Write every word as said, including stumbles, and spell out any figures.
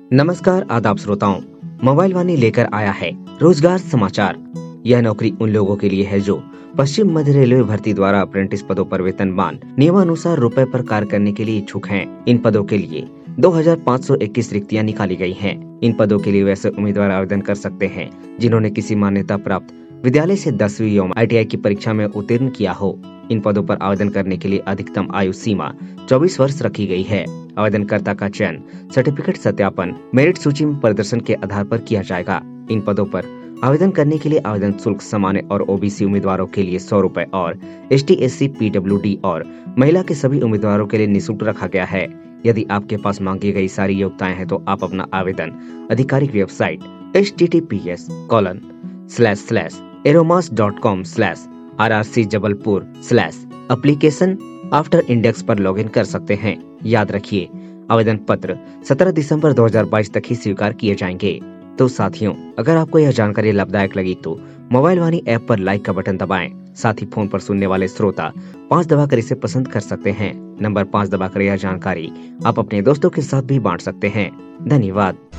नमस्कार आदाब श्रोताओं, मोबाइल वाणी लेकर आया है रोजगार समाचार। यह नौकरी उन लोगों के लिए है जो पश्चिम मध्य रेलवे भर्ती द्वारा अप्रेंटिस पदों पर वेतनमान नियमानुसार रुपए पर कार्य करने के लिए इच्छुक हैं। इन पदों के लिए दो हजार पाँच सौ इक्कीस रिक्तियां निकाली गई हैं। इन पदों के लिए वैसे उम्मीदवार आवेदन कर सकते हैं जिन्होंने किसी मान्यता प्राप्त विद्यालय से दसवीं या आई टी आई की परीक्षा में उत्तीर्ण किया हो। इन पदों पर आवेदन करने के लिए अधिकतम आयु सीमा चौबीस वर्ष रखी गई है। आवेदनकर्ता का चयन सर्टिफिकेट सत्यापन मेरिट सूची में प्रदर्शन के आधार पर किया जाएगा। इन पदों पर आवेदन करने के लिए आवेदन शुल्क सामान्य और ओ बी सी उम्मीदवारों के लिए सौ रूपए और S T S C P W D और महिला के सभी उम्मीदवारों के लिए निःशुल्क रखा गया है। यदि आपके पास मांगी गई सारी योग्यताएं हैं तो आप अपना आवेदन आधिकारिक website H T T P S colon slash slash एरोमास dot com slash R R C Jabalpur slash application after index पर लॉगिन कर सकते हैं। याद रखिए, आवेदन पत्र सत्रह दिसंबर दो हजार बाईस तक ही स्वीकार किए जाएंगे। तो साथियों, अगर आपको यह जानकारी लाभदायक लगी तो मोबाइल वाणी ऐप पर लाइक का बटन दबाएं। साथ ही फोन पर सुनने वाले श्रोता पाँच दबाकर इसे पसंद कर सकते हैं। नंबर पाँच दबाकर यह जानकारी आप अपने दोस्तों के साथ भी बांट सकते हैं। धन्यवाद।